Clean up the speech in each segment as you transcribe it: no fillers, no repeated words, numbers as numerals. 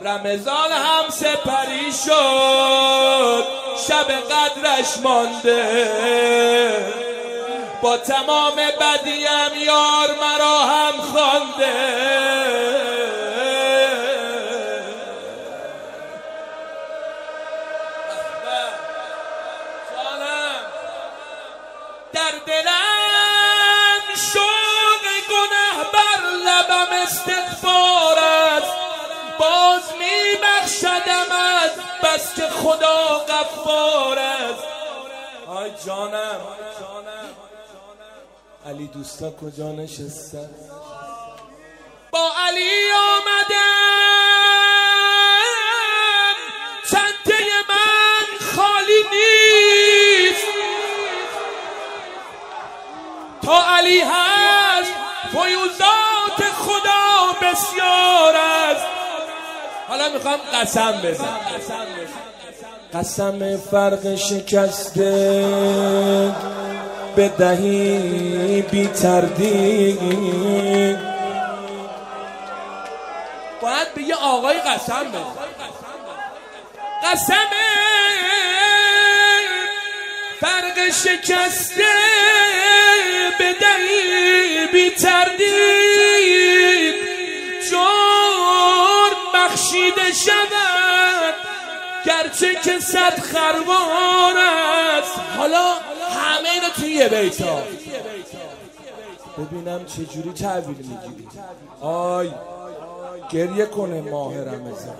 رمضان هم سپری شد، شب قدرش مانده، با تمام بدیم یار مرا هم خوانده. در دلم شوق گناه بر لبم استغفار است، باز میبخشدمت بس که خدا غفار است. آی جانم علی دوستا کجا نشستن؟ با علی آمدم چنته من خالی نیست، تا علی هست فیوزات خدا بسیار است. حالا میخوام قسم بزنم، قسم فرق شکسته بدهی بی تردید. باید به یه آقای قسم بزن. قسم فرق شکسته بدهی بی تردید، جرم بخشیده شود گرچه که صد خروار است. حالا همه اینا توی یه بیتا ببینم چجوری تعبیر میگیری. آی گریه کنه ماه رمضان.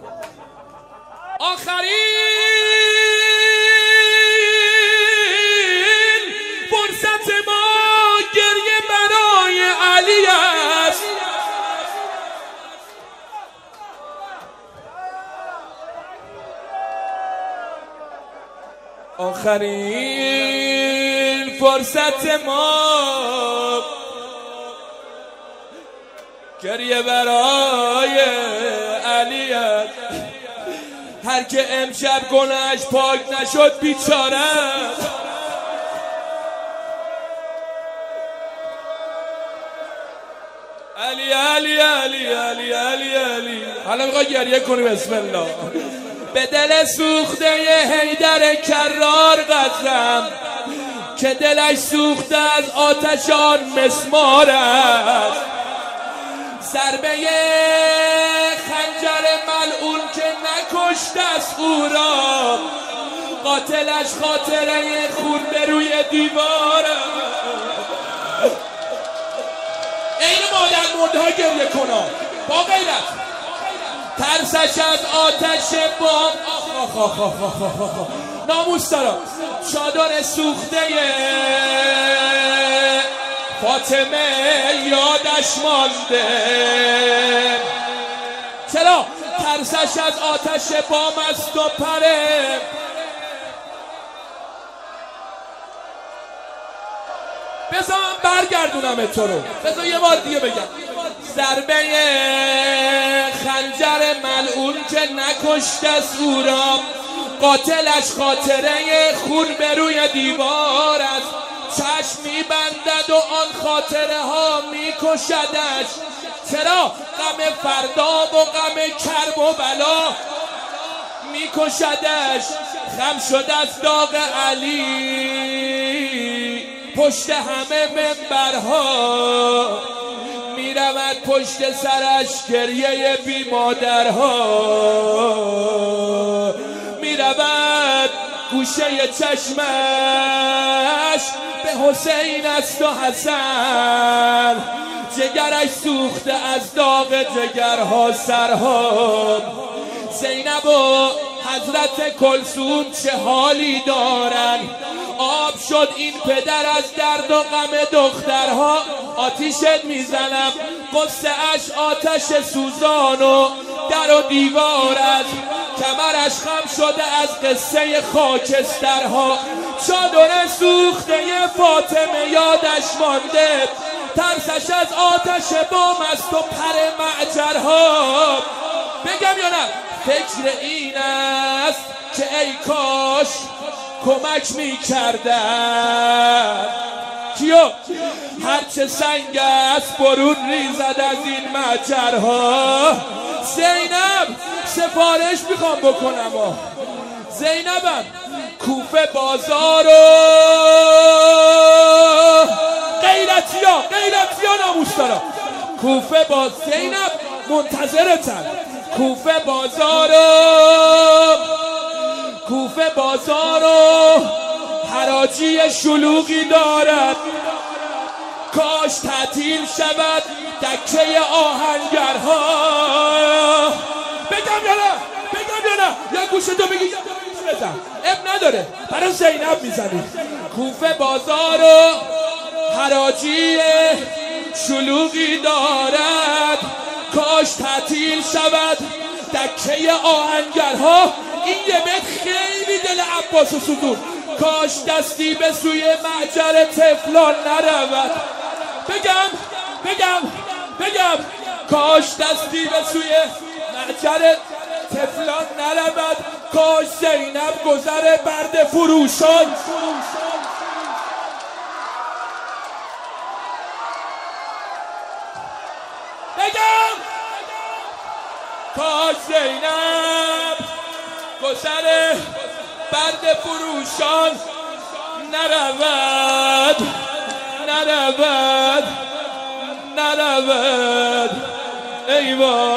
آخرین فرصت ما گریه برای علی است. آخرین فرصت ما گریه برای علی است. هر که امشب گناهش پاک نشد بیچاره است. علی علی علی علی علی علی. حالا میخوای گریه کنی؟ بسم الله. به دل سوخته حیدر کرار قسم که دلش سوخته از آتش آن مسمار است. ضربه خنجر ملعون که نکشته است او را، قاتلش خاطره خون به روی دیوار است. این مادر مرده ها گریه کنم با غیرت، ترسش از آتش بام. ناموس دارم. چادر سوخته فاطمه یادش مانده، چرا؟ ترسش از آتش بام است و پره. بذار من برگردونم تو رو، بذار یه بار دیگه بگم. ضربه خنجر ملعون که نکشته است او را، قاتلش خاطره خون به روی دیوار است. چشم میبندد و آن خاطره ها میکشدش، چرا؟ غم فردا و غم کرب و بلا میکشدش. خم شده از داغ علی پشت همه منبرها، میرود پشت سرش گریه بی مادرها، میرود گوشه چشمش به حسین است و حسن، جگرش سوخته از داغ جگرها سرها. زینب و حضرت کلثوم چه حالی دارن، آب شد این پدر از درد و غم دخترها. آتیشت میزنم قصه اش آتش سوزان و در و دیوار است، کمرش خم شده از قصه خاکسترها. چادر سوخته فاطمه یادش مانده، ترسش از آتش بام است و پر معجرها. بگم یا نه؟ فکر این است که ای کاش کمک میکردن. کیو؟ هرچه سنگ است برون ریزد از این مجرها. زینب سفارش میخوام بکنم زینبم کوفه بازارو غیرتیا ناموس دارم کوفه باز زینب منتظرتن کوفه بازارو حراجی شلوغی دارد کاش تعطیل شود دکه آهنگرها بگم یا نه یا گوشتو بگی بزن اب نداره برای زینب میزنی کوفه بازارو حراجی شلوغی دارد کاش تعطیل شود دکه آهنگرها این یه بیت خیلی دل عباس و سدود کاش دستی به سوی معجر تفلان نرود بگم کاش دستی به سوی معجر تفلان نرود کاش زینب گذر برد فروشان کاش زینب گذر برد فروشان نرود ای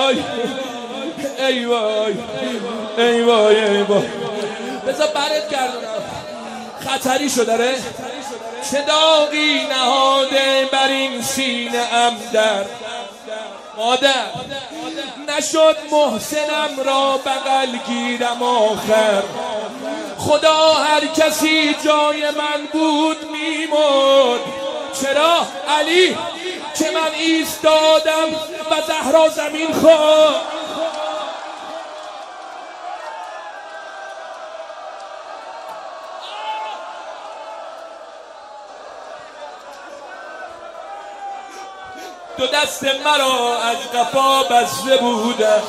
وای بذار برت گردونم خطری شده داره چه داغی نهاده بر این سینه ام در مادر نشد محسنم را بغل گیرم آخر خدا هر کسی جای من بود میمرد چرا علی که من ایستادم و زهرا زمین خورد دو دست مرا از قفا بسته بودم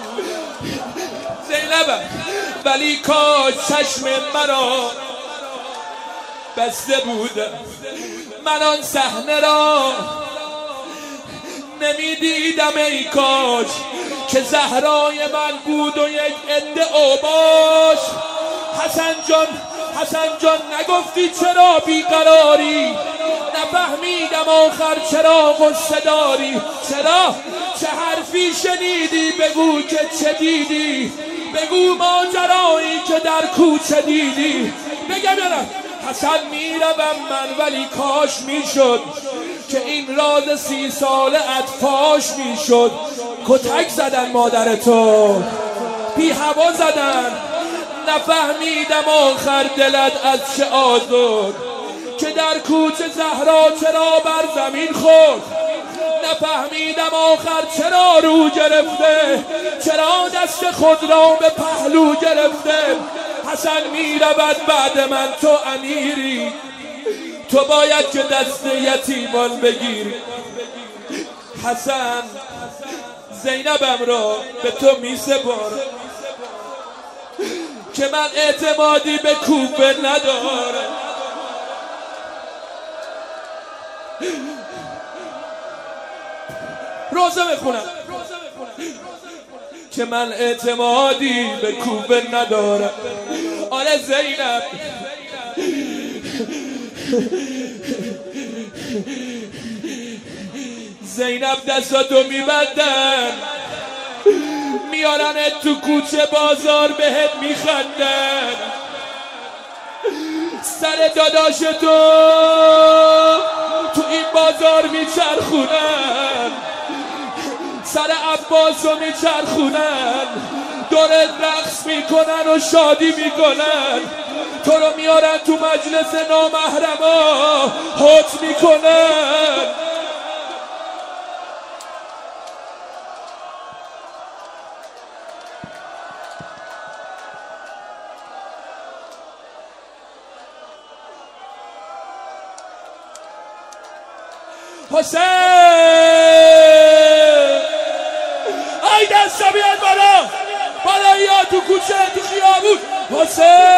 زینبم ولی کاش چشم مرا بسته بودم من آن صحنه را نمیدیدم ای کاش که زهرای من بود و یک عده اوباش حسن جان نگفتی چرا بیقراری نفهمیدم آخر چرا غصه داری چرا چه حرفی شنیدی بگو که چه دیدی بگو ماجرایی که در کوچه دیدی بگم یا نه حسن میروم من ولی کاش میشد که این راز 30 ساله فاش میشد کتک زدن مادر تو بی هوا زدن نفهمیدم آخر دلت از چه آزرد که در کوچه زهرا چرا بر زمین خورد نفهمیدم آخر چرا رو گرفته چرا دست خود را به پهلو گرفته حسن میرود بعد من تو امیری تو باید که دست یتیمان بگیری حسن زینبم را به تو میسپارم که من اعتمادی به کوفه ندارم روزه بخونم که من اعتمادی به کوفه ندارم آره زینب زینب دستاتو میبندن میارنت تو کوچه بازار بهت میخندن سر داداشتو تو این بازار میچرخونن سر عباسو میچرخونن دورت رقص میکنن و شادی میکنن تو رو میارن تو مجلس نامحرما حط میکنن حسین ای دستا بیاد بالا یا تو کوچه تو خیابون حسین